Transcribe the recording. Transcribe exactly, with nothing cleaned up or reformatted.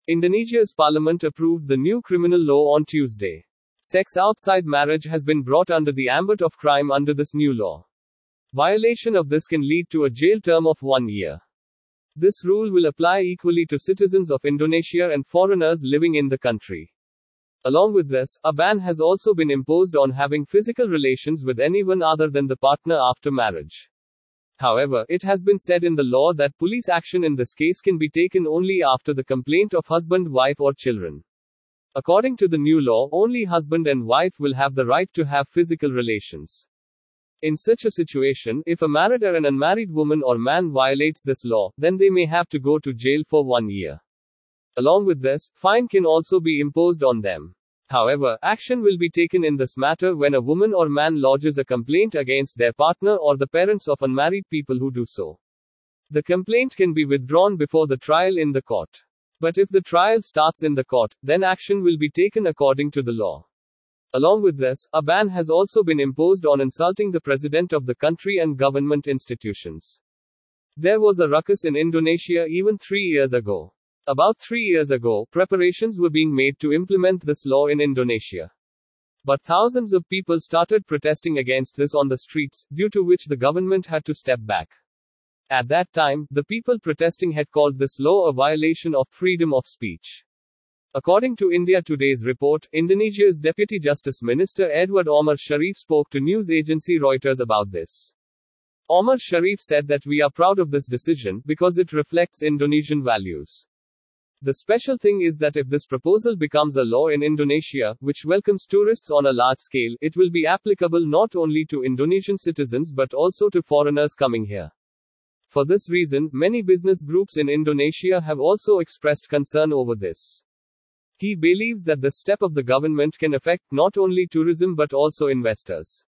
Indonesia's parliament approved the new criminal law on Tuesday. Sex outside marriage has been brought under the ambit of crime under this new law. Violation of this can lead to a jail term of one year. This rule will apply equally to citizens of Indonesia and foreigners living in the country. Along with this, a ban has also been imposed on having physical relations with anyone other than the partner after marriage. However, it has been said in the law that police action in this case can be taken only after the complaint of husband, wife, or children. According to the new law, only husband and wife will have the right to have physical relations. In such a situation, if a married or an unmarried woman or man violates this law, then they may have to go to jail for one year. Along with this, fine can also be imposed on them. However, action will be taken in this matter when a woman or man lodges a complaint against their partner or the parents of unmarried people who do so. The complaint can be withdrawn before the trial in the court. But if the trial starts in the court, then action will be taken according to the law. Along with this, a ban has also been imposed on insulting the president of the country and government institutions. There was a ruckus in Indonesia even three years ago. About three years ago, preparations were being made to implement this law in Indonesia. But thousands of people started protesting against this on the streets, due to which the government had to step back. At that time, the people protesting had called this law a violation of freedom of speech. According to India Today's report, Indonesia's Deputy Justice Minister Edward Omar Sharif spoke to news agency Reuters about this. Omar Sharif said that we are proud of this decision because it reflects Indonesian values. The special thing is that if this proposal becomes a law in Indonesia, which welcomes tourists on a large scale, it will be applicable not only to Indonesian citizens but also to foreigners coming here. For this reason, many business groups in Indonesia have also expressed concern over this. He believes that the step of the government can affect not only tourism but also investors.